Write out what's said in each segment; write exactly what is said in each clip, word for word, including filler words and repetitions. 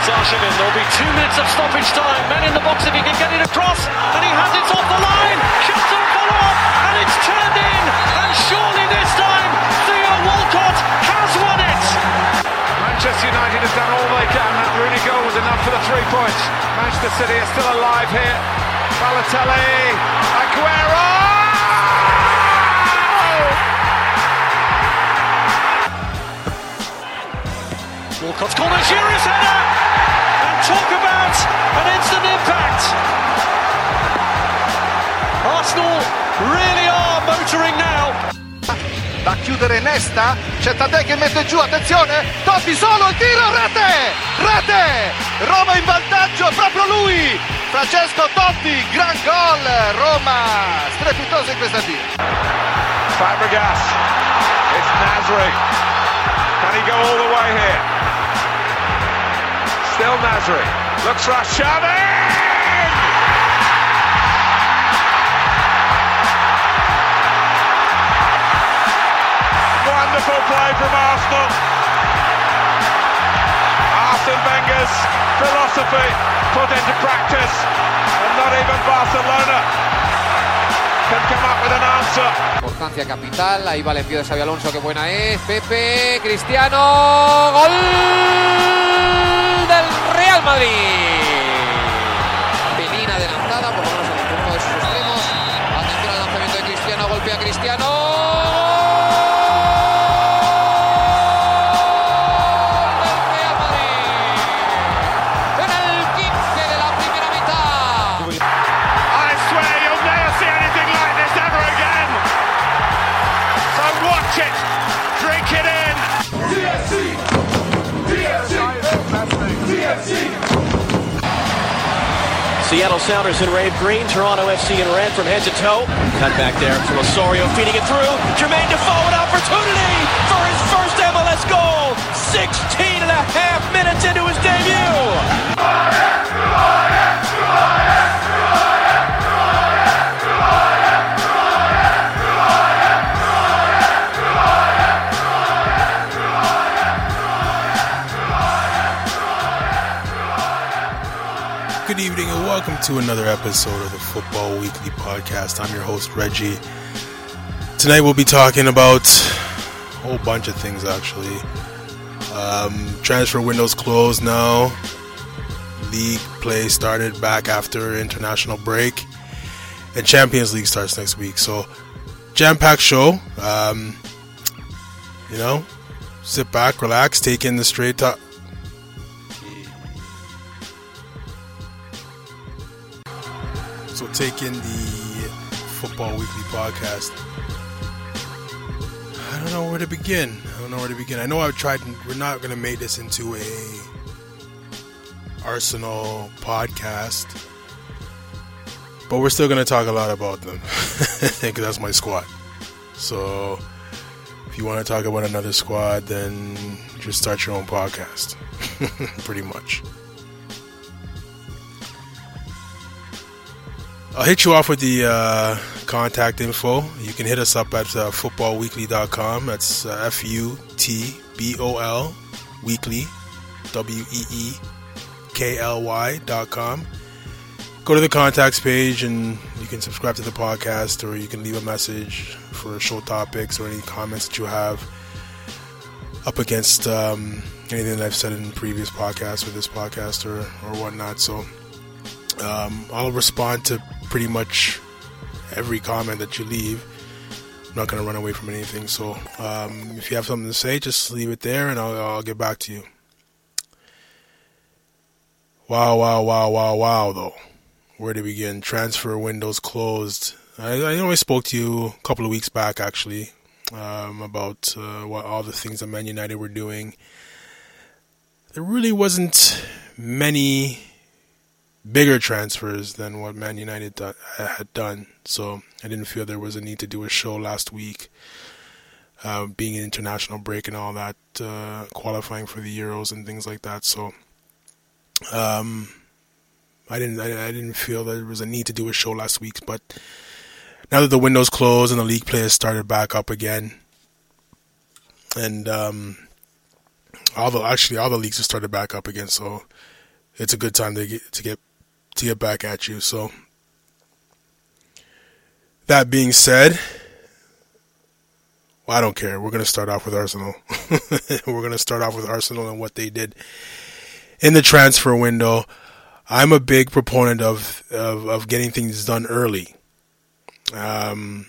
Arshavin, there'll be two minutes of stoppage time. Man in the box if he can get it across, and he has it off the line. Shots on follow-up, and it's turned in. And surely this time, Theo Walcott has won it. Manchester United has done all they can. That Rooney goal was enough for the three points. Manchester City are still alive here. Balotelli, Aguero! Walcott's corner, Giroud's header, and talk about an instant impact. Arsenal really are motoring now. Da chiudere Nesta, c'è Tadei che mette giù, attenzione, Totti solo, il tiro, rete, rete, Roma in vantaggio, proprio lui, Francesco Totti, gran gol, Roma strepitosa in questa tira. Fabregas, it's Nasri, can he go all the way here? Still Nasri, looks for Xavi! Wonderful play from Arsenal. Arsene Wenger's philosophy put into practice, and not even Barcelona can come up with an answer. Importancia capital, ahí va el envío de Xabi Alonso, qué buena es. Pepe, Cristiano, gol del Real Madrid. Pelín adelantada, por lo menos en uno de sus extremos. Atención al lanzamiento de Cristiano, golpea a Cristiano. Seattle Sounders in rave green, Toronto F C in red from head to toe. Cut back there from Osorio, feeding it through. Jermaine Defoe, an opportunity for his first M L S goal. sixteen and a half minutes into his debut. Good evening and welcome to another episode of the Football Weekly Podcast. I'm your host, Reggie. Tonight we'll be talking about a whole bunch of things, actually. Um, transfer window's closed now. League play started back after international break. And Champions League starts next week. So, jam-packed show. Um, you know, sit back, relax, take in the straight talk. So take in the Football Weekly Podcast. I don't know where to begin. I don't know where to begin. I know I've tried, we're not going to make this into a Arsenal podcast, but we're still going to talk a lot about them because that's my squad. So if you want to talk about another squad, then just start your own podcast, pretty much. I'll hit you off with the uh, contact info. You can hit us up at uh, football weekly dot com. That's uh, F U T B O L weekly, W E E K L Y dot com. Go to the contacts page and you can subscribe to the podcast, or you can leave a message for show topics or any comments that you have up against um, anything that I've said in previous podcasts with this podcast or, or whatnot. So um, I'll respond to pretty much every comment that you leave. I'm not going to run away from anything. So um, if you have something to say, just leave it there and I'll, I'll get back to you. Wow, wow, wow, wow, wow, though. Where to begin? Transfer windows closed. I, I know I spoke to you a couple of weeks back, actually, um, about uh, what all the things that Man United were doing. There really wasn't many bigger transfers than what Man United do- had done, so I didn't feel there was a need to do a show last week, uh, being an international break and all that, uh, qualifying for the Euros and things like that. So um, I didn't I, I didn't feel that there was a need to do a show last week. But now that the window's closed and the league play has started back up again, and um, all the actually all the leagues have started back up again, so it's a good time to get to get to get back at you. So that being said, well, I don't care. We're going to start off with Arsenal. We're going to start off with Arsenal and what they did in the transfer window. I'm a big proponent of of, of getting things done early. Um,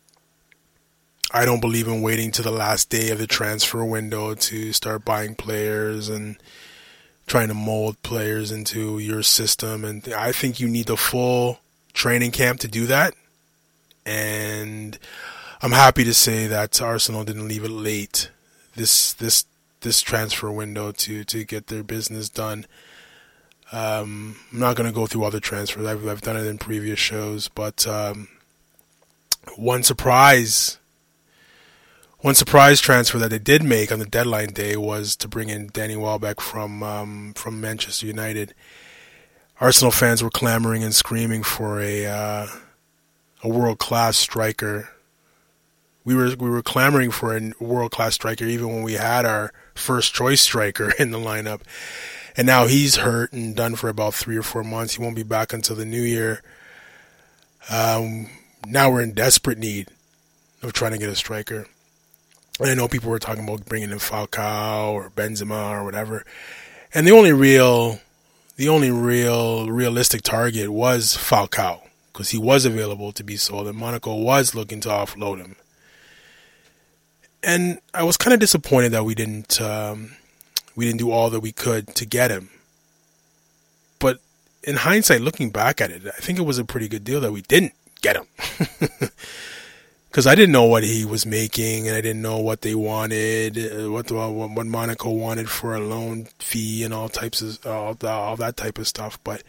I don't believe in waiting to the last day of the transfer window to start buying players and trying to mold players into your system. And I think you need a full training camp to do that. And I'm happy to say that Arsenal didn't leave it late this this this transfer window to, to get their business done. Um, I'm not going to go through other transfers. I've, I've done it in previous shows, but um, one surprise, one surprise transfer that they did make on the deadline day was to bring in Danny Welbeck from um, from Manchester United. Arsenal fans were clamoring and screaming for a uh, a world-class striker. We were we were clamoring for a world-class striker even when we had our first-choice striker in the lineup. And now he's hurt and done for about three or four months. He won't be back until the new year. Um, now we're in desperate need of trying to get a striker. And I know people were talking about bringing in Falcao or Benzema or whatever. And the only real, the only real realistic target was Falcao, because he was available to be sold, and Monaco was looking to offload him. And I was kind of disappointed that we didn't um, we didn't do all that we could to get him. But in hindsight, looking back at it, I think it was a pretty good deal that we didn't get him. Because I didn't know what he was making, and I didn't know what they wanted, uh, what the, what Monaco wanted for a loan fee, and all types of all, the, all that type of stuff. But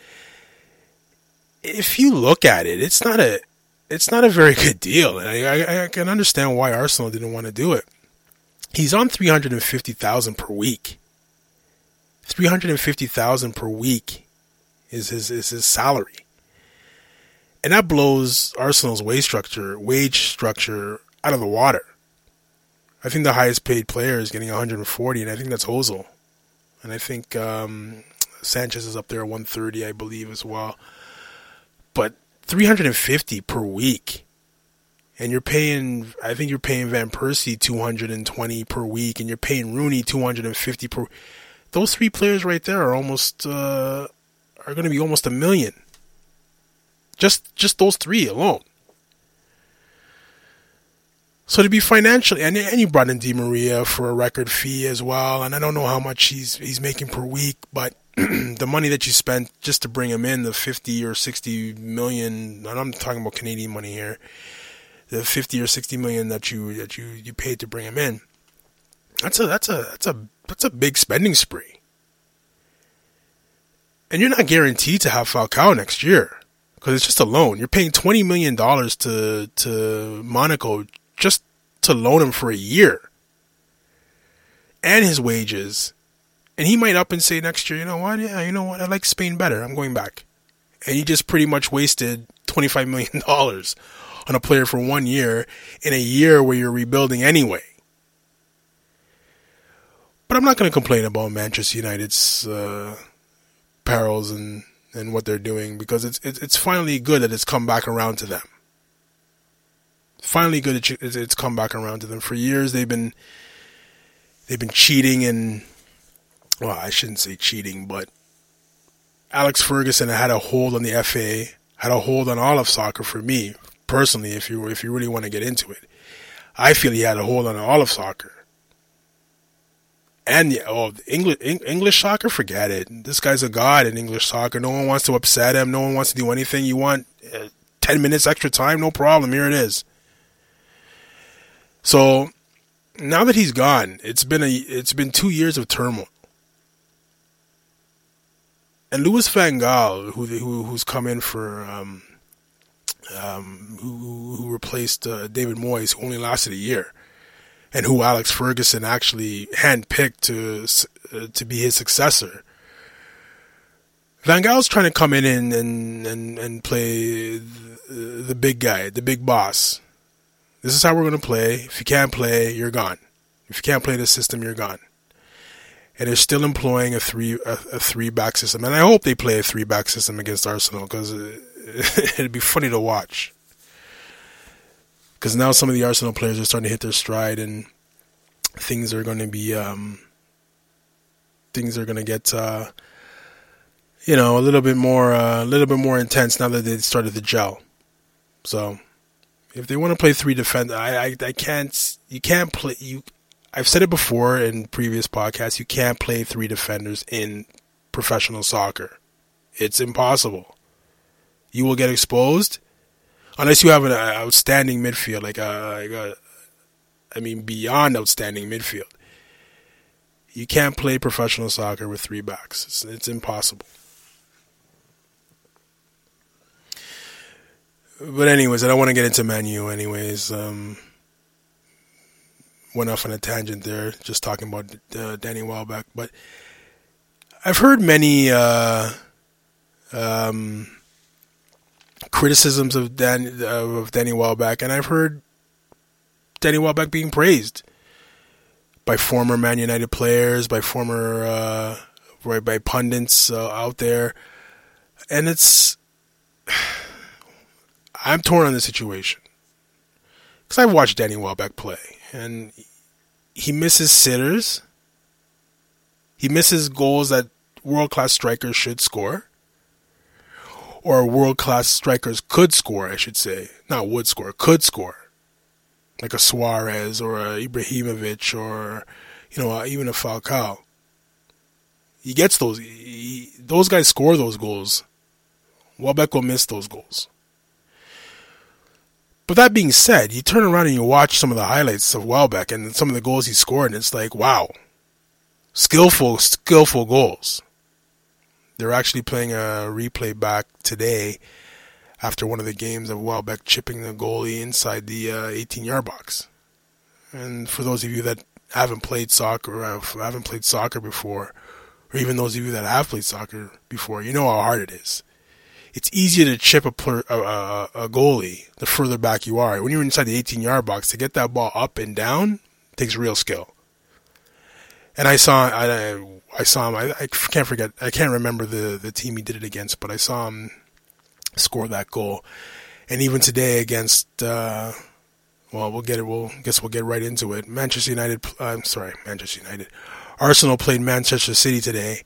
if you look at it, it's not a it's not a very good deal. And I, I, I can understand why Arsenal didn't want to do it. He's on three hundred fifty thousand dollars per week. three hundred fifty thousand dollars per week is his is his salary. And that blows Arsenal's wage structure, wage structure out of the water. I think the highest paid player is getting one hundred forty, and I think that's Ozil. And I think um, Sanchez is up there at one thirty, I believe, as well. But three hundred fifty per week. And you're paying, I think you're paying Van Persie two hundred twenty per week, and you're paying Rooney two hundred fifty per week. Those three players right there are almost, uh, are going to be almost a million. Just just those three alone. So to be financially, and, and you brought in Di Maria for a record fee as well, and I don't know how much he's he's making per week, but the money that you spent just to bring him in, the fifty or sixty million, and I'm talking about Canadian money here, the fifty or sixty million that you that you, you paid to bring him in, that's a that's a that's a that's a big spending spree. And you're not guaranteed to have Falcao next year. Because it's just a loan. You're paying twenty million dollars to to Monaco just to loan him for a year. And his wages. And he might up and say next year, you know what, yeah, you know what, I like Spain better. I'm going back. And you just pretty much wasted twenty-five million dollars on a player for one year in a year where you're rebuilding anyway. But I'm not going to complain about Manchester United's uh, perils and... and what they're doing, because it's it's finally good that it's come back around to them. Finally good that it's come back around to them. For years they've been they've been cheating, and well, I shouldn't say cheating, but Alex Ferguson had a hold on the F A, had a hold on all of soccer for me personally. If you if you really want to get into it, I feel he had a hold on all of soccer. And yeah, oh, English English soccer, forget it. This guy's a god in English soccer. No one wants to upset him. No one wants to do anything. You want uh, ten minutes extra time? No problem. Here it is. So now that he's gone, it's been a it's been two years of turmoil. And Louis van Gaal, who who who's come in for um um who who replaced uh, David Moyes, who only lasted a year. And who Alex Ferguson actually handpicked to uh, to be his successor. Van Gaal's trying to come in and and, and, and play the, the big guy, the big boss. This is how we're going to play. If you can't play, you're gone. If you can't play the system, you're gone. and they're still employing a three a, a three back system. And I hope they play a three back system against Arsenal, because it, it'd be funny to watch. Because now some of the Arsenal players are starting to hit their stride, and things are going to be um, things are going to get uh, you know a little bit more uh, a little bit more intense now that they started to gel. So if they want to play three defend, I, I I can't you can't play you. I've said it before in previous podcasts. You can't play three defenders in professional soccer. It's impossible. You will get exposed unless you have an outstanding midfield, like a, like a I mean, beyond outstanding midfield. You can't play professional soccer with three backs. It's, it's impossible. But anyways, I don't want to get into Man U anyways. Um, went off on a tangent there, just talking about uh, Danny Welbeck. But I've heard many uh, um, criticisms of, Dan, uh, of Danny Welbeck, and I've heard Danny Welbeck being praised by former Man United players, by former, uh, right, by pundits uh, out there, and it's, I'm torn on the situation, because I've watched Danny Welbeck play, and he misses sitters, he misses goals that world-class strikers should score, or world-class strikers could score, I should say, not would score, could score. Like a Suarez or a Ibrahimovic or, you know, even a Falcao. He gets those. He, those guys score those goals. Welbeck will miss those goals. But that being said, you turn around and you watch some of the highlights of Welbeck and some of the goals he scored, and it's like, wow. Skillful, skillful goals. They're actually playing a replay back today after one of the games of Welbeck chipping the goalie inside the uh, eighteen-yard box. And for those of you that haven't played soccer, or haven't played soccer before, or even those of you that have played soccer before, you know how hard it is. It's easier to chip a, per, a, a, a goalie the further back you are. When you're inside the eighteen-yard box, to get that ball up and down takes real skill. And I saw, I, I saw him. I, I can't forget. I can't remember the, the team he did it against, but I saw him score that goal. And even today against, uh, well, we'll get it. We'll guess we'll get right into it. Manchester United. I'm uh, sorry, Manchester United. Arsenal played Manchester City today,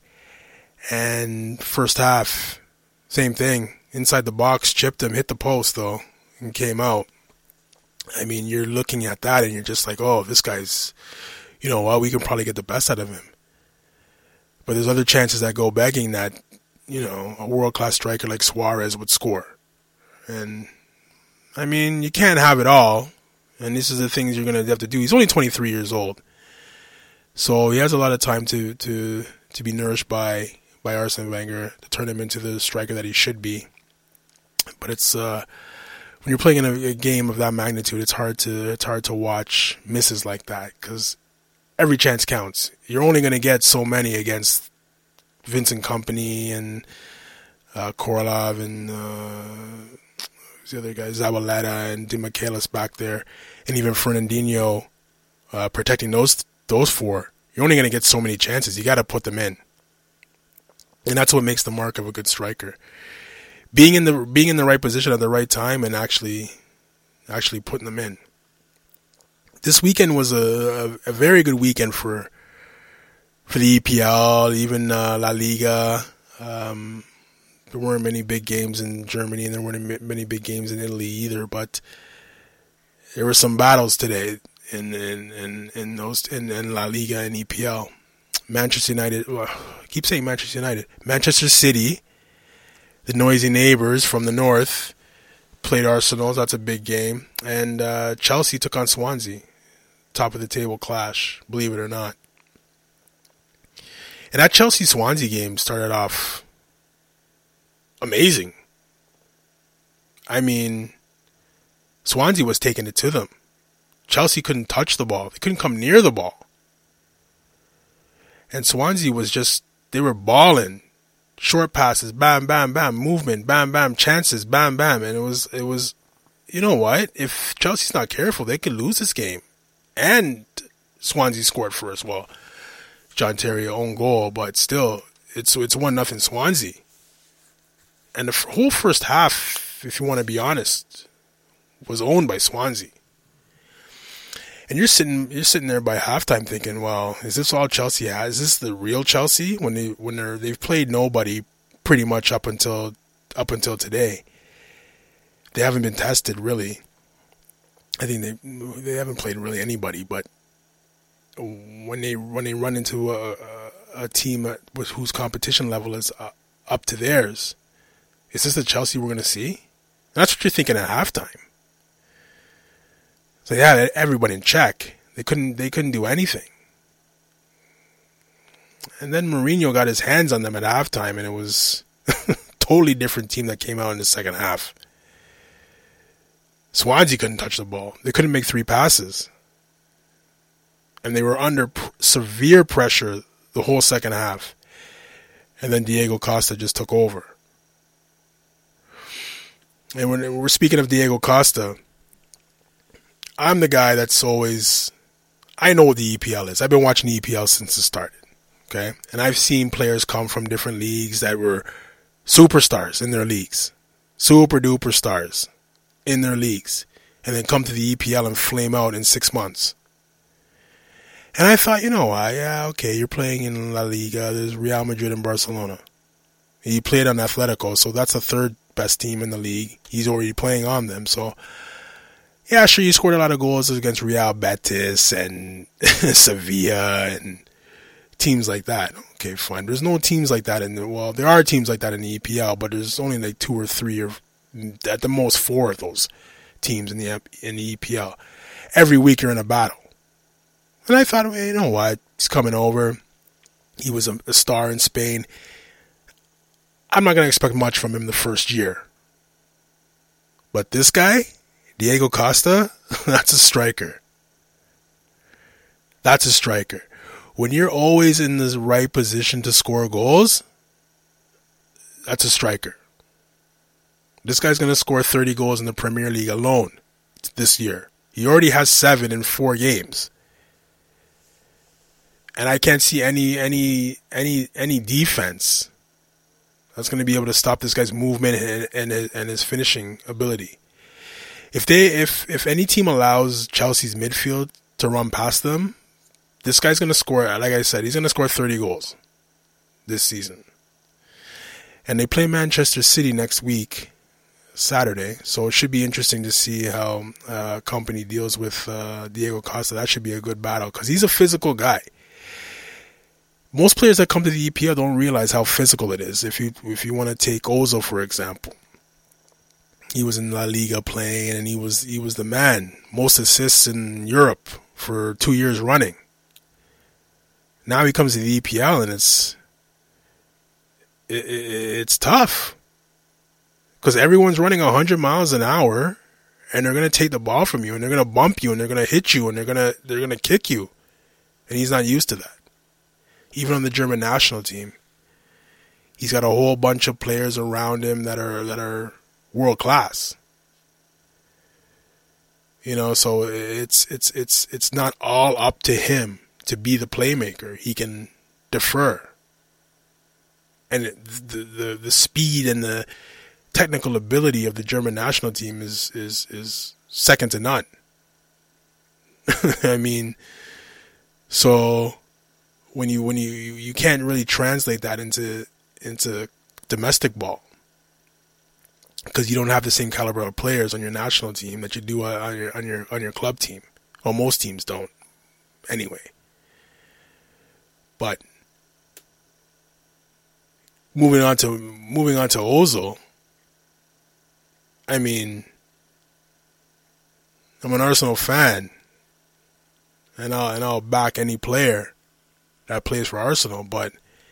and first half, same thing. Inside the box, chipped him, hit the post though, and came out. I mean, you're looking at that and you're just like, oh, this guy's, you know, well, we can probably get the best out of him. But there's other chances that go begging that, you know, a world-class striker like Suarez would score. And, I mean, you can't have it all. And this is the things you're going to have to do. He's only twenty-three years old. So he has a lot of time to, to, to be nourished by, by Arsene Wenger to turn him into the striker that he should be. But it's, uh, when you're playing in a, a game of that magnitude, it's hard to, it's hard to watch misses like that, because every chance counts. You're only going to get so many against Vincent Kompany and uh, Korolov and uh, the other guys, Zabaleta and Di Michaelis back there, and even Fernandinho uh, protecting those those four. You're only going to get so many chances. You got to put them in, and that's what makes the mark of a good striker. Being in the being in the right position at the right time and actually actually putting them in. This weekend was a, a, a very good weekend for for the E P L, even uh, La Liga. Um, there weren't many big games in Germany, and there weren't many big games in Italy either. But there were some battles today in in, in, in those in, in La Liga and E P L. Manchester United. Well, I keep saying Manchester United. Manchester City, the noisy neighbors from the north, played Arsenal. That's a big game. And uh, Chelsea took on Swansea. Top of the table clash, believe it or not. And that Chelsea-Swansea game started off amazing. I mean, Swansea was taking it to them. Chelsea couldn't touch the ball. They couldn't come near the ball. And Swansea was just, they were balling. Short passes, bam, bam, bam, movement, bam, bam, chances, bam, bam. And it was, it was, you know what? If Chelsea's not careful, they could lose this game. And Swansea scored first. Well, John Terry own goal, but still, it's it's one nothing Swansea. And the f- whole first half, if you want to be honest, was owned by Swansea. And you're sitting you're sitting there by halftime thinking, well, is this all Chelsea has? Is this the real Chelsea when they when they're they've played nobody pretty much up until up until today? They haven't been tested really. I think they they haven't played really anybody, but when they when they run into a, a, a team at, with, whose competition level is uh, up to theirs, is this the Chelsea we're going to see? And that's what you're thinking at halftime. So yeah, everybody in check. They couldn't they couldn't do anything. And then Mourinho got his hands on them at halftime, and it was a totally different team that came out in the second half. Swansea couldn't touch the ball. They couldn't make three passes. And they were under pr- severe pressure the whole second half. And then Diego Costa just took over. And when we're speaking of Diego Costa, I'm the guy that's always... I know what the E P L is. I've been watching the E P L since it started. Okay? And I've seen players come from different leagues that were superstars in their leagues. Super duper stars in their leagues. And then come to the E P L and flame out in six months. And I thought, you know what, yeah, okay, you're playing in La Liga, there's Real Madrid and Barcelona. He played on Atletico, so that's the third best team in the league. He's already playing on them, so yeah, sure, you scored a lot of goals against Real Betis and Sevilla and teams like that. Okay, fine. There's no teams like that in the, well, there are teams like that in the E P L, but there's only like two or three or at the most four of those teams in the in the E P L. Every week you're in a battle. And I thought, well, you know what? He's coming over. He was a, a star in Spain. I'm not going to expect much from him the first year. But this guy, Diego Costa, that's a striker. That's a striker. When you're always in the right position to score goals, that's a striker. This guy's going to score thirty goals in the Premier League alone this year. He already has seven in four games. And I can't see any any any any defense that's going to be able to stop this guy's movement and and his, and his finishing ability. If they if if any team allows Chelsea's midfield to run past them, this guy's going to score. Like I said, he's going to score thirty goals this season. And they play Manchester City next week, Saturday. So it should be interesting to see how uh, Company deals with uh, Diego Costa. That should be a good battle because he's a physical guy. Most players that come to the E P L don't realize how physical it is. If you if you want to take Ozil, for example, he was in La Liga playing, and he was he was the man. Most assists in Europe for two years running. Now he comes to the E P L, and it's it, it, it's tough because everyone's running one hundred miles an hour, and they're gonna take the ball from you, and they're gonna bump you, and they're gonna hit you, and they're gonna they're gonna kick you, and he's not used to that. Even on the German national team, he's got a whole bunch of players around him that are that are world class. You know, so it's it's it's it's not all up to him to be the playmaker. He can defer, and the the the speed and the technical ability of the German national team is is is second to none. I mean, so. When you when you, you can't really translate that into into domestic ball because you don't have the same caliber of players on your national team that you do on your on your on your club team. Well, most teams don't, anyway. But moving on to moving on to Ozil, I mean, I'm an Arsenal fan, and I'll and I'll back any player that plays for Arsenal, but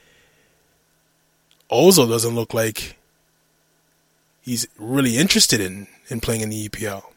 Ozil doesn't look like he's really interested in, in playing in the E P L.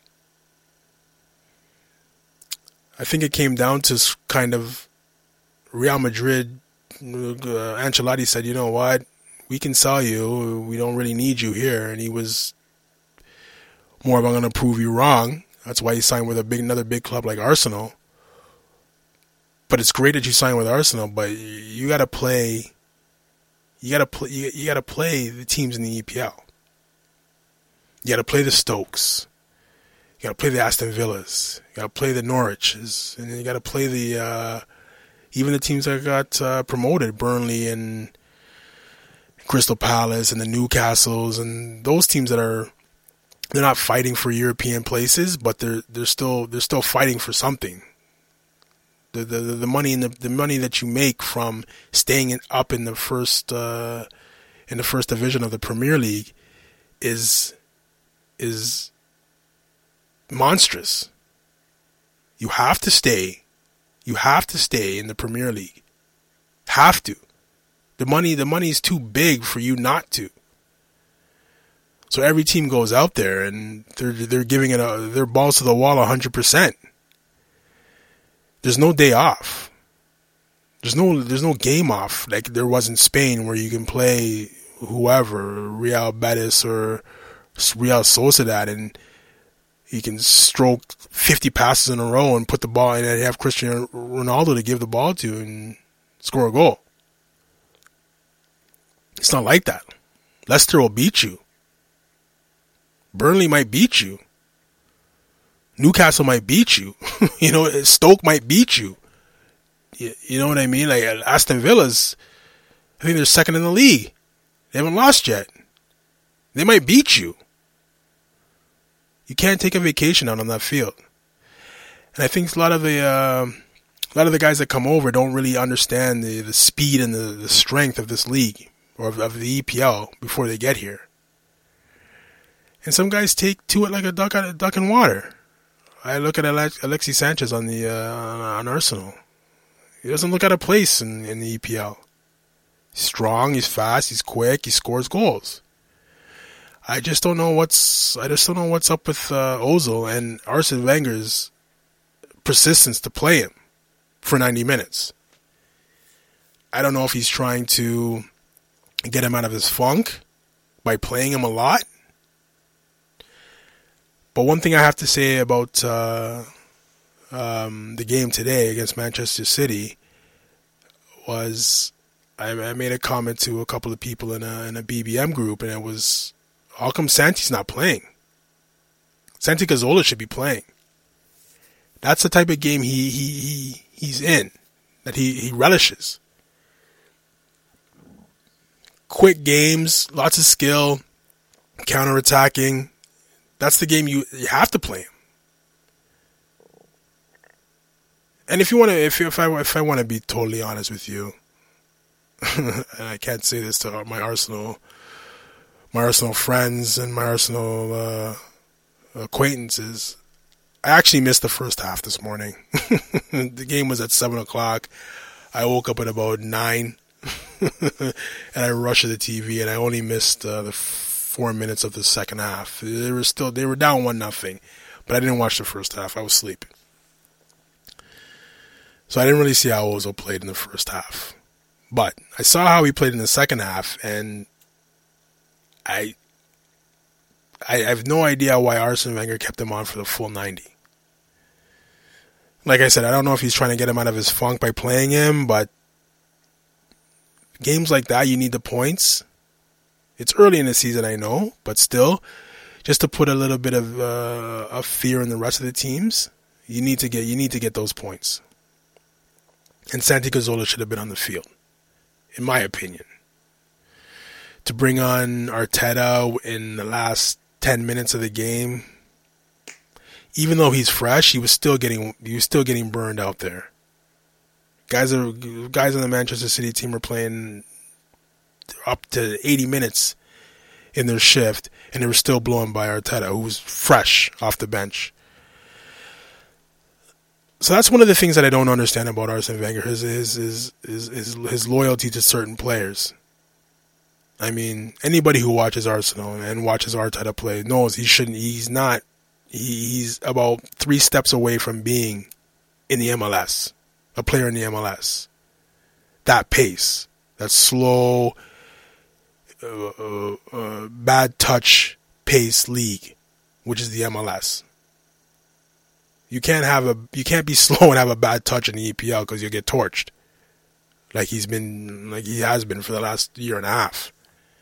I think it came down to kind of Real Madrid. Uh, Ancelotti said, you know what, we can sell you, we don't really need you here, and he was more of, I'm going to prove you wrong. That's why he signed with a big another big club like Arsenal. But it's great that you signed with Arsenal, but you got to play. You got to play. You, you got to play the teams in the E P L. You got to play the Stokes. You got to play the Aston Villas. You got to play the Norwiches, and then you got to play the uh, even the teams that got uh, promoted, Burnley and Crystal Palace and the Newcastles, and those teams that are they're not fighting for European places, but they're they're still they're still fighting for something. The the the money and the, the money that you make from staying in, up in the first uh, in the first division of the Premier League is is monstrous. You have to stay. You have to stay in the Premier League. Have to. The money the money is too big for you not to. So every team goes out there and they're they're giving it a, their balls to the wall one hundred percent. There's no day off. There's no there's no game off like there was in Spain where you can play whoever, Real Betis or Real Sociedad, and you can stroke fifty passes in a row and put the ball in and have Cristiano Ronaldo to give the ball to and score a goal. It's not like that. Leicester will beat you. Burnley might beat you. Newcastle might beat you. You know, Stoke might beat you. you. You know what I mean? Like Aston Villa's, I think they're second in the league. They haven't lost yet. They might beat you. You can't take a vacation out on that field. And I think a lot of the uh, a lot of the guys that come over don't really understand the, the speed and the, the strength of this league or of, of the E P L before they get here. And some guys take to it like a duck, a duck in water. I look at Alex, Alexis Sanchez on the uh, on Arsenal. He doesn't look out of place in, in the E P L. He's strong, he's fast, he's quick, he scores goals. I just don't know what's I just don't know what's up with uh, Ozil and Arsene Wenger's persistence to play him for ninety minutes. I don't know if he's trying to get him out of his funk by playing him a lot. But one thing I have to say about uh, um, the game today against Manchester City was I, I made a comment to a couple of people in a, in a B B M group, and it was, how come Santi's not playing? Santi Cazorla should be playing. That's the type of game he, he, he he's in, that he, he relishes. Quick games, lots of skill, counterattacking. That's the game you, you have to play him. And if you want to, if if I if I want to be totally honest with you, and I can't say this to my Arsenal, my Arsenal friends and my Arsenal uh, acquaintances, I actually missed the first half this morning. The game was at seven o'clock. I woke up at about nine, and I rushed to the T V, and I only missed uh, the four minutes of the second half. They were still they were down one nothing, but I didn't watch the first half. I was sleeping, so I didn't really see how Ozil played in the first half. But I saw how he played in the second half, and I I have no idea why Arsene Wenger kept him on for the full ninety. Like I said, I don't know if he's trying to get him out of his funk by playing him, but games like that, you need the points. It's early in the season, I know, but still, just to put a little bit of uh, of fear in the rest of the teams, you need to get you need to get those points. And Santi Cazorla should have been on the field, in my opinion. To bring on Arteta in the last ten minutes of the game, even though he's fresh, he was still getting he was still getting burned out there. Guys are guys on the Manchester City team are playing up to eighty minutes in their shift, and they were still blown by Arteta, who was fresh off the bench. So that's one of the things that I don't understand about Arsene Wenger, is his his his, his, his loyalty to certain players. I mean, anybody who watches Arsenal and watches Arteta play knows he shouldn't. He's not. He, he's about three steps away from being in the M L S, a player in the M L S. That pace, that slow, uh, uh, uh, bad touch pace league, which is the M L S. You can't have a you can't be slow and have a bad touch in the E P L because you'll get torched. Like he's been, like he has been for the last year and a half.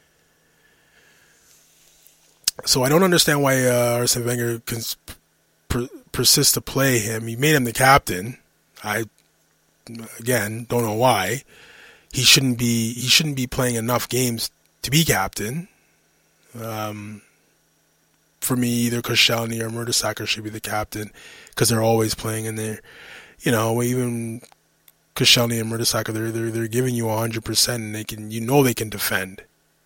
So I don't understand why uh, Arsene Wenger cons- per- persists to play him. He made him the captain. I again don't know why. He shouldn't be. He shouldn't be playing enough games to be captain. Um, for me, either Koscielny or Mertesacker should be the captain because they're always playing in there. You know, even Koscielny and Mertesacker, they're they're they're giving you a hundred percent, and they can. You know, they can defend.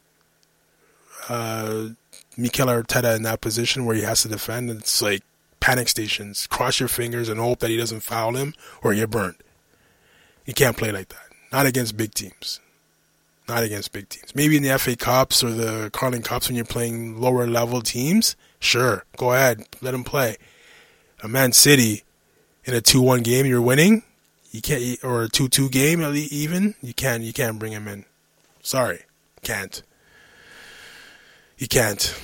Uh, Mikel Arteta in that position where he has to defend, it's like panic stations. Cross your fingers and hope that he doesn't foul him or you get burned. You can't play like that. Not against big teams. Not against big teams. Maybe in the F A Cups or the Carling Cups when you're playing lower level teams, sure, go ahead, let him play. A Man City in a two one game you're winning, you can't, or a two two game even, you can't you can't bring him in. Sorry, can't. You can't.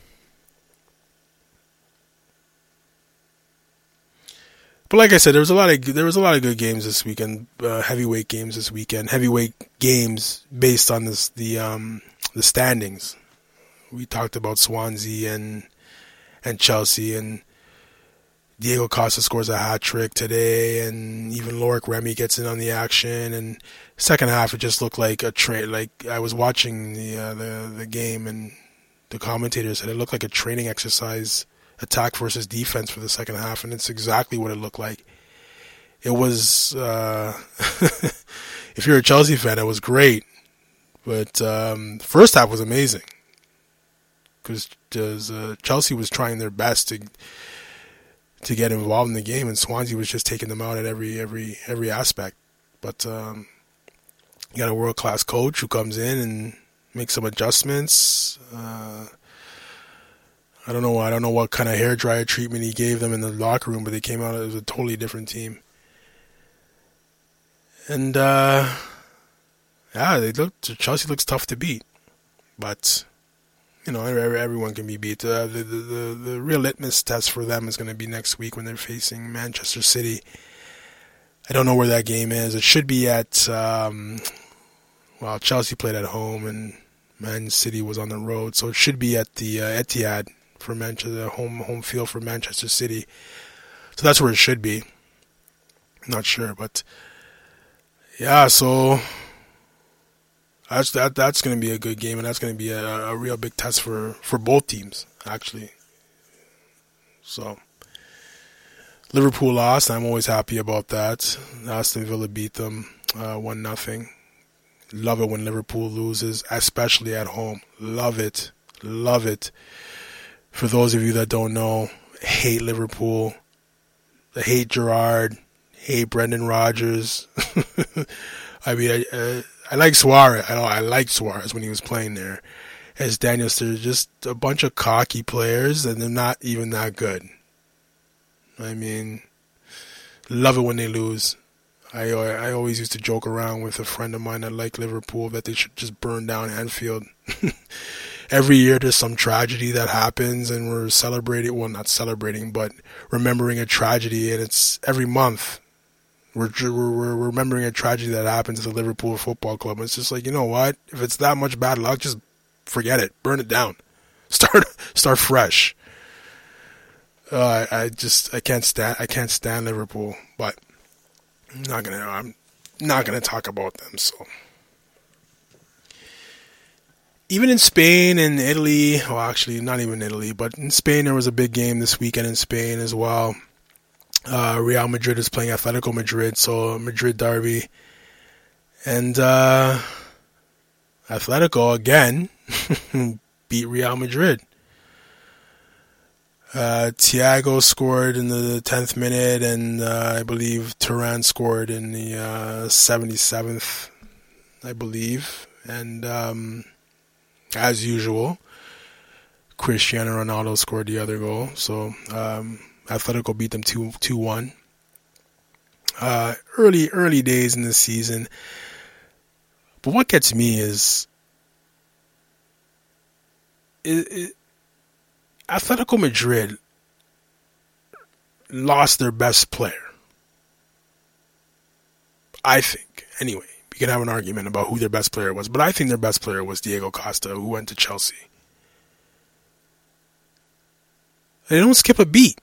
But like I said, there was a lot of there was a lot of good games this weekend, uh, heavyweight games this weekend, heavyweight games based on this the um, the standings. We talked about Swansea and and Chelsea, and Diego Costa scores a hat trick today, and even Loic Remy gets in on the action. And second half, it just looked like a train. Like I was watching the uh, the the game, and the commentator said it looked like a training exercise. Attack versus defense for the second half, and it's exactly what it looked like. It was, uh, if you're a Chelsea fan, it was great. But um, the first half was amazing because uh, Chelsea was trying their best to to get involved in the game, and Swansea was just taking them out at every every every aspect. But um, you got a world class coach who comes in and makes some adjustments. Uh, I don't know. I don't know what kind of hairdryer treatment he gave them in the locker room, but they came out as a totally different team. And uh, yeah, they look. Chelsea looks tough to beat, but you know everyone can be beat. Uh, the, the the the real litmus test for them is going to be next week when they're facing Manchester City. I don't know where that game is. It should be at. Um, well, Chelsea played at home and Man City was on the road, so it should be at the uh, Etihad. For Manchester, home home field for Manchester City, so that's where it should be. Not sure, but yeah. So that's that. That's going to be a good game, and that's going to be a, a real big test for, for both teams, actually. So Liverpool lost. I'm always happy about that. Aston Villa beat them uh, one nothing. Love it when Liverpool loses, especially at home. Love it, love it. For those of you that don't know, hate Liverpool, I hate Gerrard, hate Brendan Rodgers. I mean, I, uh, I like Suarez. I know I liked Suarez when he was playing there. As Daniel said, just a bunch of cocky players, and they're not even that good. I mean, love it when they lose. I I always used to joke around with a friend of mine that liked Liverpool that they should just burn down Anfield. Every year there's some tragedy that happens and we're celebrating, well not celebrating, but remembering a tragedy, and it's every month we're, we're, we're remembering a tragedy that happens at the Liverpool Football Club. And it's just like, you know what, if it's that much bad luck, just forget it, burn it down, start start fresh. Uh, I, I just, I can't stand, I can't stand Liverpool, but I'm not gonna, I'm not gonna talk about them, so. Even in Spain and Italy, well, actually, not even Italy, but in Spain, there was a big game this weekend in Spain as well. Uh, Real Madrid is playing Atletico Madrid, so Madrid derby. And uh, Atletico, again, beat Real Madrid. Uh, Thiago scored in the tenth minute, and uh, I believe Turan scored in the uh, seventy-seventh, I believe. And... Um, as usual, Cristiano Ronaldo scored the other goal. So um, Atletico beat them two one. Uh, early, early days in the season. But what gets me is it, it, Atletico Madrid, lost their best player. I think, anyway. You can have an argument about who their best player was, but I think their best player was Diego Costa, who went to Chelsea. They don't skip a beat.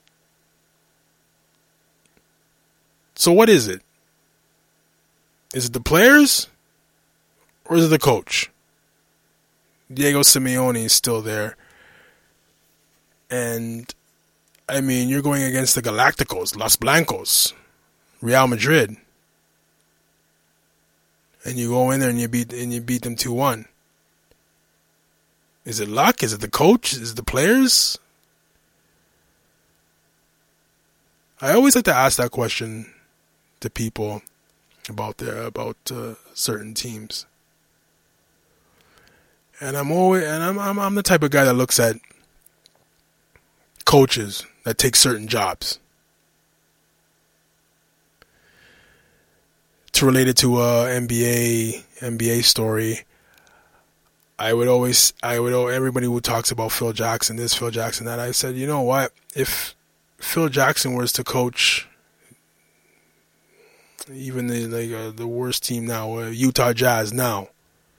So what is it? Is it the players or is it the coach? Diego Simeone is still there. And, I mean, you're going against the Galacticos, Los Blancos, Real Madrid. And you go in there and you beat and you beat them two one. Is it luck? Is it the coach? Is it the players? I always like to ask that question to people about their about uh, certain teams. And I'm always and I'm, I'm I'm the type of guy that looks at coaches that take certain jobs. To relate it to a N B A N B A story, I would always I would everybody who talks about Phil Jackson this, Phil Jackson that, I said, you know what? If Phil Jackson was to coach even the like uh, the worst team now, uh, Utah Jazz now,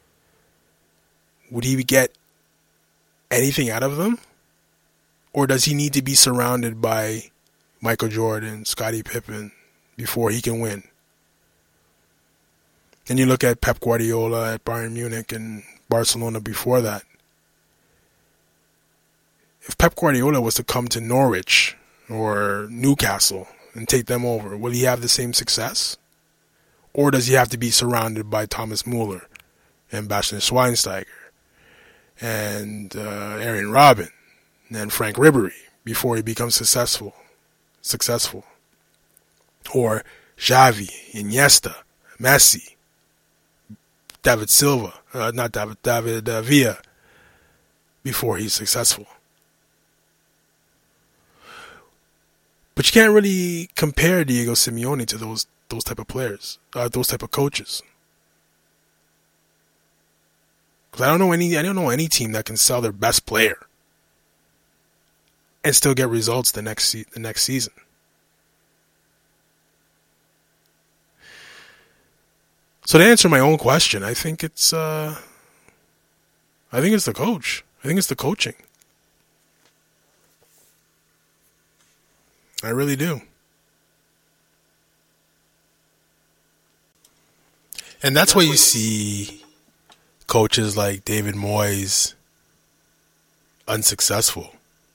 would he get anything out of them, or does he need to be surrounded by Michael Jordan, Scottie Pippen before he can win? And you look at Pep Guardiola at Bayern Munich and Barcelona before that. If Pep Guardiola was to come to Norwich or Newcastle and take them over, will he have the same success? Or does he have to be surrounded by Thomas Muller and Bastian Schweinsteiger and uh, Arjen Robben and Frank Ribery before he becomes successful? Successful. Or Xavi, Iniesta, Messi, David Silva, uh, not David, David uh, Villa, before he's successful. But you can't really compare Diego Simeone to those those type of players, uh, those type of coaches. Because I don't know any, I don't know any team that can sell their best player and still get results the next se- the next season. So to answer my own question, I think it's uh, I think it's the coach. I think it's the coaching. I really do. And that's why you see coaches like David Moyes unsuccessful.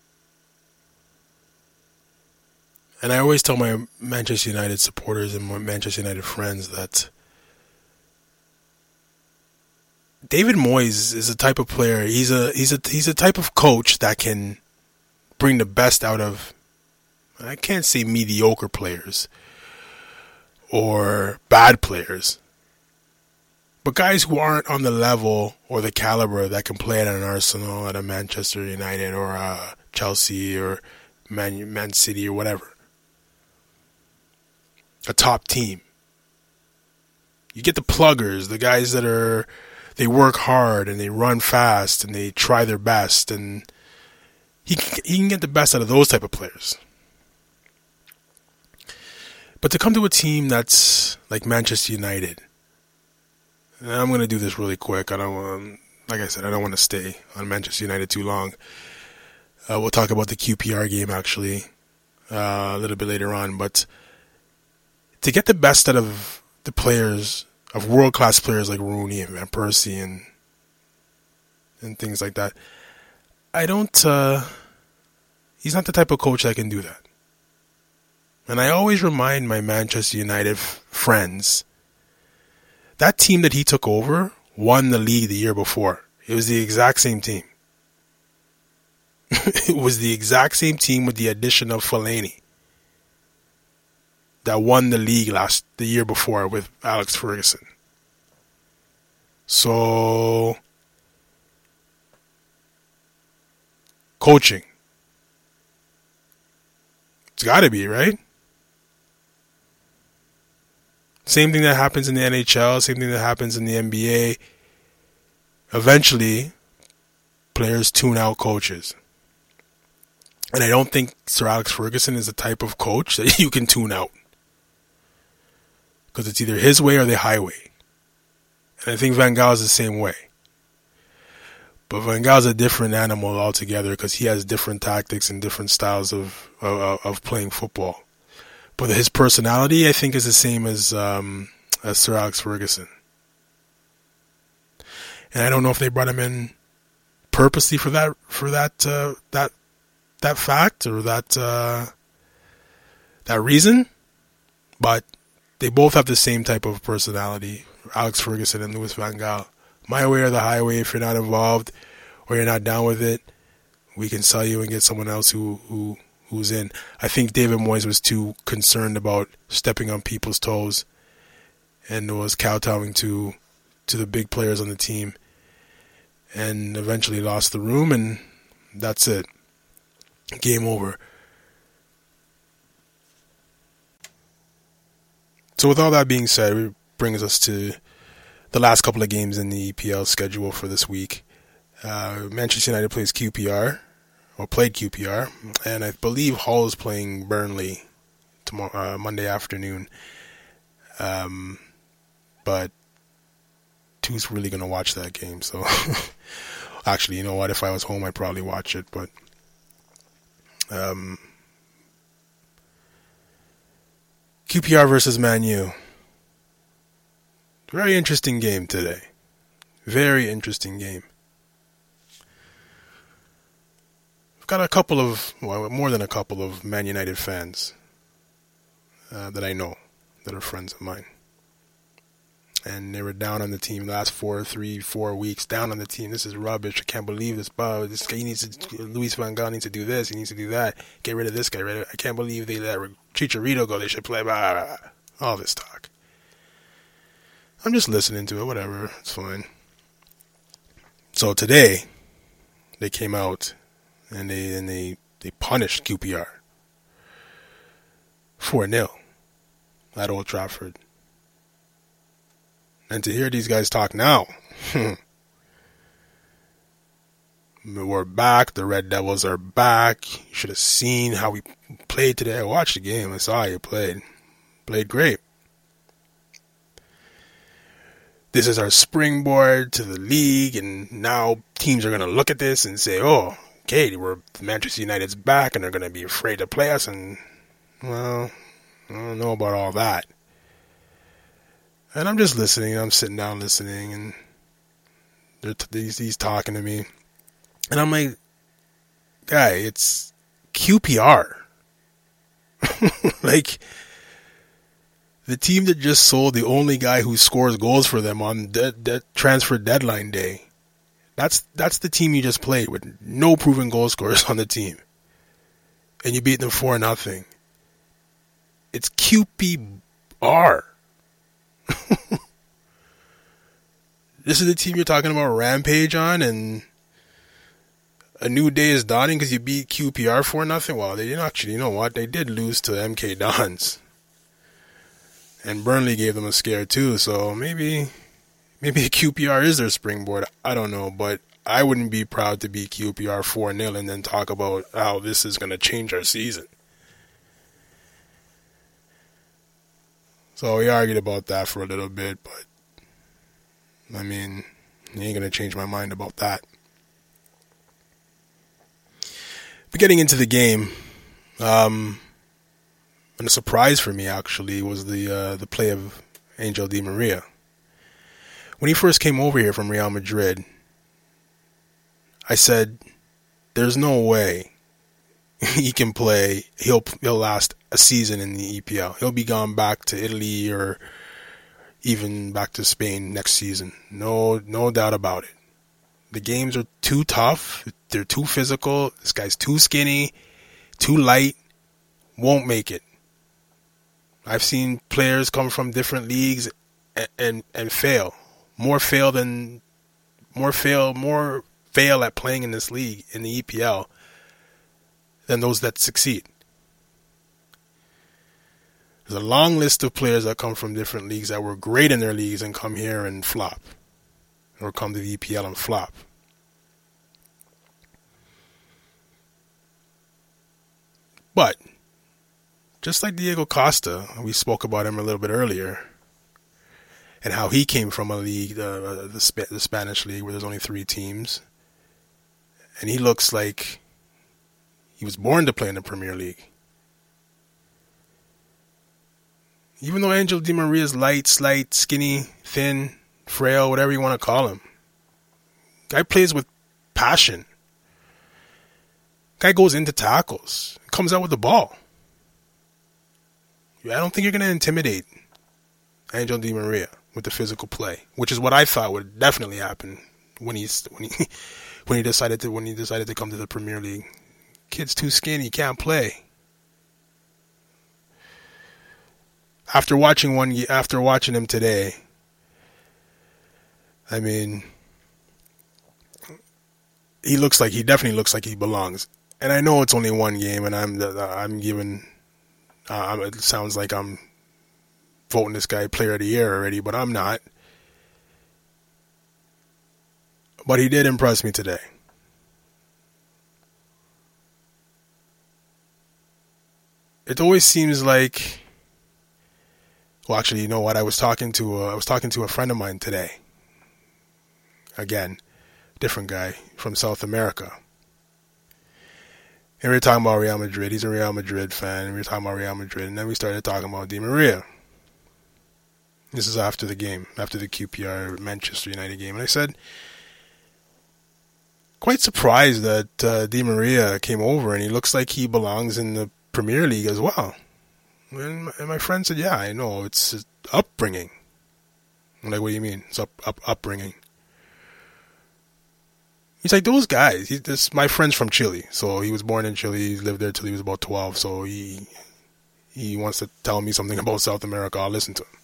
And I always tell my Manchester United supporters and my Manchester United friends that David Moyes is a type of player. He's a he's a he's a type of coach that can bring the best out of, I can't say mediocre players or bad players, but guys who aren't on the level or the caliber that can play at an Arsenal, at a Manchester United, or a Chelsea, or Man, Man City, or whatever. A top team. You get the pluggers, the guys that are, they work hard and they run fast and they try their best, and he can, he can get the best out of those type of players. But to come to a team that's like Manchester United, and I'm going to do this really quick. I don't want, like I said, I don't want to stay on Manchester United too long. Uh, we'll talk about the Q P R game actually uh, a little bit later on. But to get the best out of the players, of world-class players like Rooney and Van Persie and and things like that, I don't, uh, he's not the type of coach that can do that. And I always remind my Manchester United f- friends, that team that he took over won the league the year before. It was the exact same team. It was the exact same team with the addition of Fellaini that won the league last the year before with Alex Ferguson. So, coaching. It's got to be, right? Same thing that happens in the N H L, same thing that happens in the N B A. Eventually, players tune out coaches. And I don't think Sir Alex Ferguson is the type of coach that you can tune out. Because it's either his way or the highway. And I think Van Gaal is the same way. But Van Gaal is a different animal altogether because he has different tactics and different styles of, of of playing football. But his personality, I think, is the same as um, as Sir Alex Ferguson. And I don't know if they brought him in purposely for that for that uh, that that fact or that uh, that reason, but they both have the same type of personality, Alex Ferguson and Louis Van Gaal. My way or the highway. If you're not involved or you're not down with it, we can sell you and get someone else who, who who's in. I think David Moyes was too concerned about stepping on people's toes and was kowtowing to to the big players on the team, and eventually lost the room, and that's it. Game over. So with all that being said, it brings us to the last couple of games in the E P L schedule for this week. Uh, Manchester United plays Q P R, or played Q P R, and I believe Hull is playing Burnley tomorrow, uh, Monday afternoon. Um, but who's really going to watch that game? So, actually, you know what? If I was home, I'd probably watch it. But um, Q P R versus Man U. Very interesting game today. Very interesting game. I've got a couple of, well, more than a couple of Man United fans uh, that I know that are friends of mine. And they were down on the team last four, three, four weeks. Down on the team. This is rubbish. I can't believe this. But this guy, he needs to. Luis Van Gaal needs to do this. He needs to do that. Get rid of this guy. Right? I can't believe they let Chicharito go. They should play. Blah, blah, blah. All this talk. I'm just listening to it. Whatever. It's fine. So today, they came out and they and they they punished Q P R four nil at Old Trafford. And to hear these guys talk now, we're back. The Red Devils are back. You should have seen how we played today. I watched the game. I saw how you played. Played great. This is our springboard to the league, and now teams are going to look at this and say, oh, okay, we're Manchester United's back, and they're going to be afraid to play us. And, well, I don't know about all that. And I'm just listening. I'm sitting down listening, and they're t- he's, he's talking to me. And I'm like, guy, it's Q P R. Like, the team that just sold the only guy who scores goals for them on de- de- transfer deadline day. That's that's the team you just played with no proven goal scorers on the team. And you beat them four nothing. It's Q P R. This is the team you're talking about rampage on, and a new day is dawning because you beat Q P R for nothing. Well, they didn't actually. You know what? They did lose to M K Dons, and Burnley gave them a scare too. So maybe, maybe Q P R is their springboard. I don't know, but I wouldn't be proud to beat Q P R four nil and then talk about how this is going to change our season. So we argued about that for a little bit, but I mean, you ain't going to change my mind about that. But getting into the game, um, and a surprise for me actually was the uh, the play of Angel Di Maria. When he first came over here from Real Madrid, I said, "There's no way he can play. He'll he'll last a season in the E P L. He'll be gone back to Italy or even back to Spain next season. No, no doubt about it. The games are too tough. They're too physical. This guy's too skinny, too light. Won't make it. I've seen players come from different leagues and and, and fail. More fail than more fail more fail at playing in this league in the E P L than those that succeed. There's a long list of players that come from different leagues that were great in their leagues and come here and flop, or come to the E P L and flop. But just like Diego Costa, we spoke about him a little bit earlier, and how he came from a league, uh, the, Sp- the Spanish league, where there's only three teams, and he looks like he was born to play in the Premier League. Even though Angel Di Maria is light, slight, skinny, thin, frail, whatever you want to call him, guy plays with passion. Guy goes into tackles, comes out with the ball. I don't think you're going to intimidate Angel Di Maria with the physical play, which is what I thought would definitely happen when he's when he when he decided to when he decided to come to the Premier League. Kid's too skinny, can't play. After watching one, after watching him today, I mean, he looks like he definitely looks like he belongs. And I know it's only one game, and I'm I'm giving. Uh, it sounds like I'm voting this guy Player of the Year already, but I'm not. But he did impress me today. It always seems like, well, actually, you know what? I was talking to a, I was talking to a friend of mine today. Again, different guy from South America. And we were talking about Real Madrid. He's a Real Madrid fan. And we were talking about Real Madrid. And then we started talking about Di Maria. This is after the game, after the Q P R Manchester United game. And I said, quite surprised that uh, Di Maria came over and he looks like he belongs in the Premier League as well. And my, and my friend said, yeah, I know. It's upbringing. I'm like, what do you mean? It's up, up upbringing. He's like, those guys, he, this, my friend's from Chile, so he was born in Chile, he lived there till he was about twelve, so he he wants to tell me something about South America, I'll listen to him.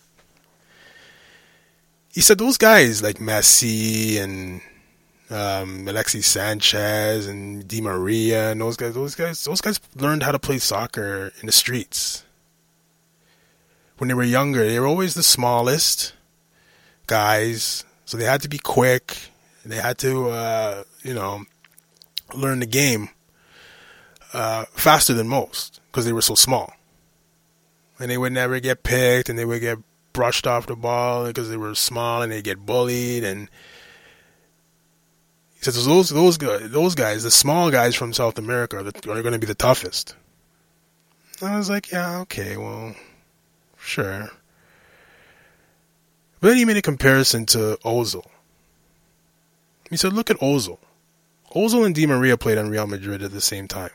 He said those guys, like Messi and um, Alexis Sanchez and Di Maria and those guys, those guys, those guys learned how to play soccer in the streets. When they were younger, they were always the smallest guys, so they had to be quick. They had to, uh, you know, learn the game uh, faster than most because they were so small. And they would never get picked and they would get brushed off the ball because they were small and they get bullied. And he says those those guys, those guys, the small guys from South America are, are going to be the toughest. And I was like, yeah, okay, well, sure. But then he made a comparison to Ozil. He said, look at Ozil. Ozil and Di Maria played on Real Madrid at the same time.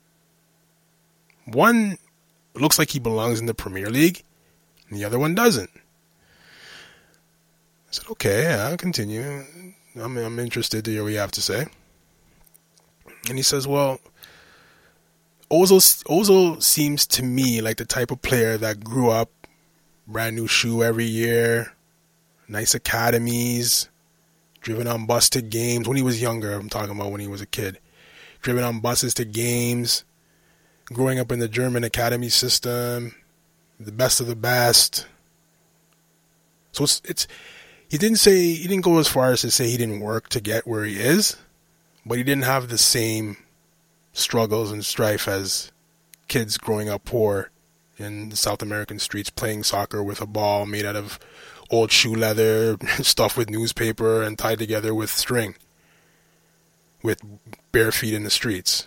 One looks like he belongs in the Premier League, and the other one doesn't. I said, okay, yeah, I'll continue. I'm, I'm interested to hear what you have to say. And he says, well, Ozil, Ozil seems to me like the type of player that grew up, brand new shoe every year, nice academies, driven on bus to games. When he was younger, I'm talking about when he was a kid. Driven on buses to games, growing up in the German academy system, the best of the best. So it's, it's he didn't say, he didn't go as far as to say he didn't work to get where he is, but he didn't have the same struggles and strife as kids growing up poor in the South American streets playing soccer with a ball made out of old shoe leather, stuffed with newspaper and tied together with string, with bare feet in the streets.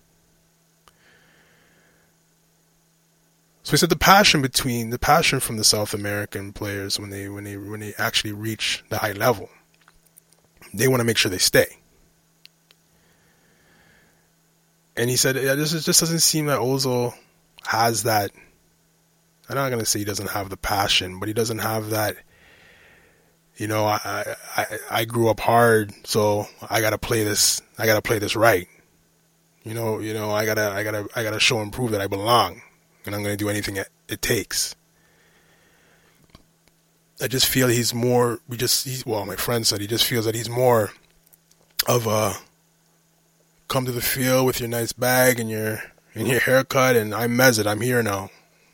So he said the passion between the passion from the South American players when they when they when they actually reach the high level, they want to make sure they stay. And he said, yeah, this is, just doesn't seem that Ozil has that. I'm not going to say he doesn't have the passion, but he doesn't have that, you know, I, I, I grew up hard, so I got to play this, I got to play this right. You know, you know, I got to, I got to, I got to show and prove that I belong, and I'm going to do anything it, it takes. I just feel he's more, we just, he's, well, my friend said he just feels that he's more of a come to the field with your nice bag and your, and your haircut, and I'm Mesut, I'm here now.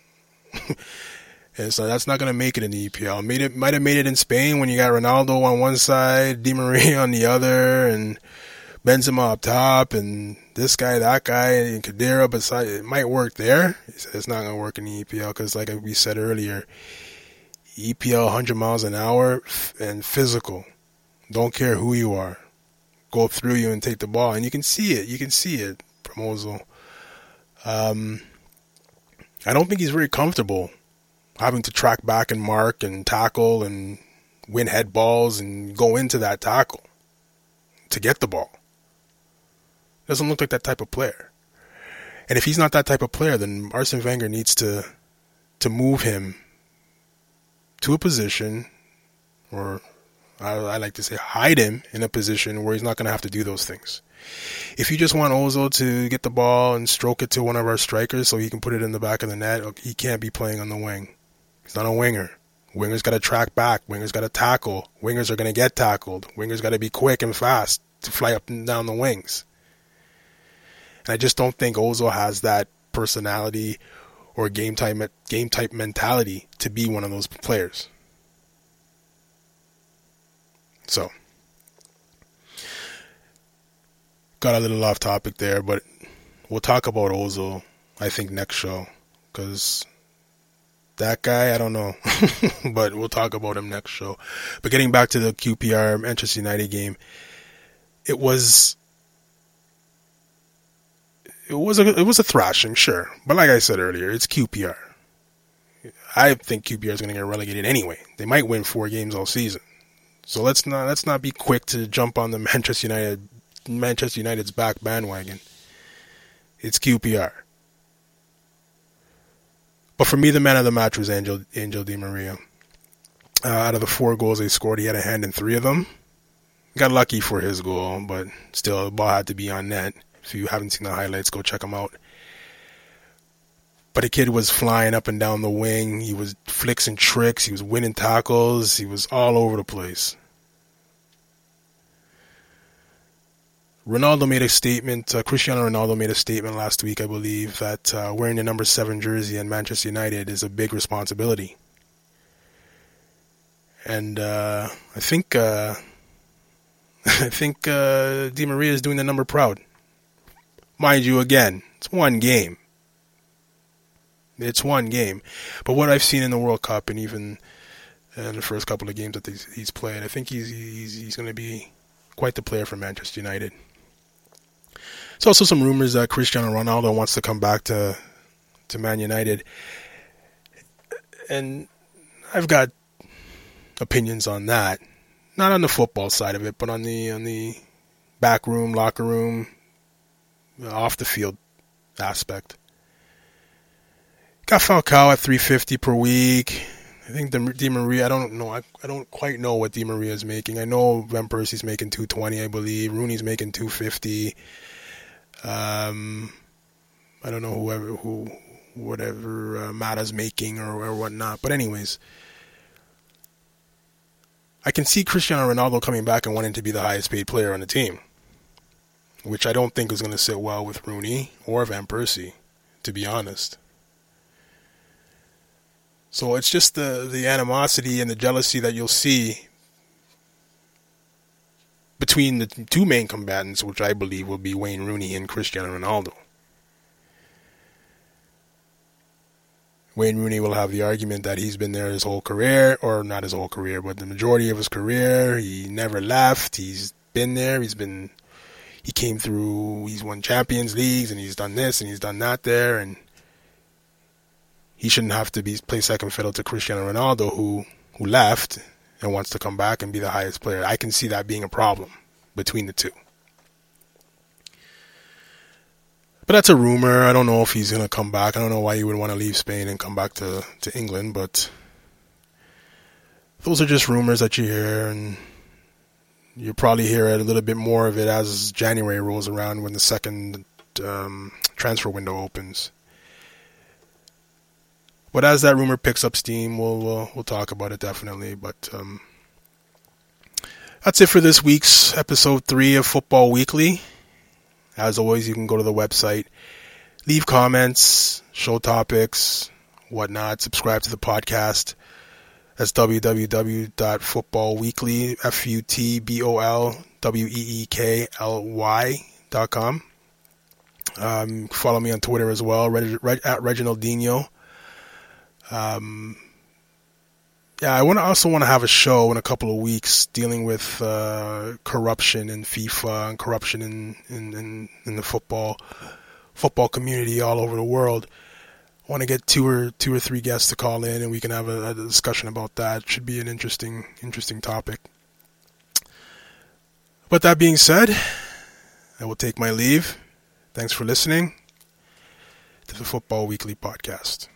And so that's not going to make it in the E P L. Made it, might have made it in Spain when you got Ronaldo on one side, Di Maria on the other, and Benzema up top and this guy, that guy, and Khedira beside. It might work there. It's not going to work in the E P L because, like we said earlier, E P L one hundred miles an hour and physical. Don't care who you are. Go through you and take the ball. And you can see it. You can see it from Ozil. Um, I don't think he's very comfortable having to track back and mark and tackle and win head balls and go into that tackle to get the ball. Doesn't look like that type of player. And if he's not that type of player, then Arsene Wenger needs to to move him to a position, or I, I like to say hide him in a position where he's not going to have to do those things. If you just want Ozil to get the ball and stroke it to one of our strikers so he can put it in the back of the net, he can't be playing on the wing. He's not a winger. Wingers got to track back. Wingers got to tackle. Wingers are going to get tackled. Wingers got to be quick and fast to fly up and down the wings. And I just don't think Ozil has that personality or game type game type mentality to be one of those players. So, got a little off topic there, but we'll talk about Ozil, I think, next show. Because that guy, I don't know. But we'll talk about him next show. But getting back to the Q P R Manchester United game, it was... It was a it was a thrashing, sure. But like I said earlier, it's Q P R. I think Q P R is going to get relegated anyway. They might win four games all season. So let's not let's not be quick to jump on the Manchester United Manchester United's back bandwagon. It's Q P R. But for me, the man of the match was Angel Angel Di Maria. Uh, out of the four goals they scored, he had a hand in three of them. Got lucky for his goal, but still, the ball had to be on net. If you haven't seen the highlights, go check them out. But the kid was flying up and down the wing. He was flicks and tricks. He was winning tackles. He was all over the place. Ronaldo made a statement. Uh, Cristiano Ronaldo made a statement last week, I believe, that uh, wearing the number seven jersey in Manchester United is a big responsibility. And uh, I think uh, I think uh, Di Maria is doing the number proud. Mind you, again, it's one game. It's one game. But what I've seen in the World Cup and even in the first couple of games that he's, he's played, I think he's he's, he's going to be quite the player for Manchester United. There's also some rumors that Cristiano Ronaldo wants to come back to to Man United. And I've got opinions on that. Not on the football side of it, but on the on the back room, locker room, off the field aspect. Got Falcao at three fifty per week. I think the Di Maria, I don't know, I, I don't quite know what Di Maria is making. I know Van Persie's making two twenty, I believe. Rooney's making two fifty. Um, I don't know whoever, who, whatever uh, Mata's making or, or whatnot. But anyways, I can see Cristiano Ronaldo coming back and wanting to be the highest paid player on the team, which I don't think is going to sit well with Rooney or Van Persie, to be honest. So it's just the, the animosity and the jealousy that you'll see between the two main combatants, which I believe will be Wayne Rooney and Cristiano Ronaldo. Wayne Rooney will have the argument that he's been there his whole career, or not his whole career, but the majority of his career. He never left. He's been there. He's been, he came through, he's won Champions Leagues, and he's done this, and he's done that there, and he shouldn't have to be play second fiddle to Cristiano Ronaldo, who who left and wants to come back and be the highest player. I can see that being a problem between the two. But that's a rumor. I don't know if he's going to come back. I don't know why he would want to leave Spain and come back to, to England, but those are just rumors that you hear, and you'll probably hear a little bit more of it as January rolls around when the second um, transfer window opens. But as that rumor picks up steam, we'll we'll, we'll talk about it definitely. But um, that's it for this week's episode three of Football Weekly. As always, you can go to the website, leave comments, show topics, whatnot, subscribe to the podcast. That's w w w dot football weekly, F U T B O L W E E K L Y dot com. Um, follow me on Twitter as well, Reg, Reg, at Reginaldinho. Um, yeah, I want to also want to have a show in a couple of weeks dealing with uh, corruption in FIFA and corruption in, in, in, in the football football community all over the world. I want to get two or two or three guests to call in, and we can have a, a discussion about that. It should be an interesting, interesting topic. But that being said, I will take my leave. Thanks for listening to the Football Weekly podcast.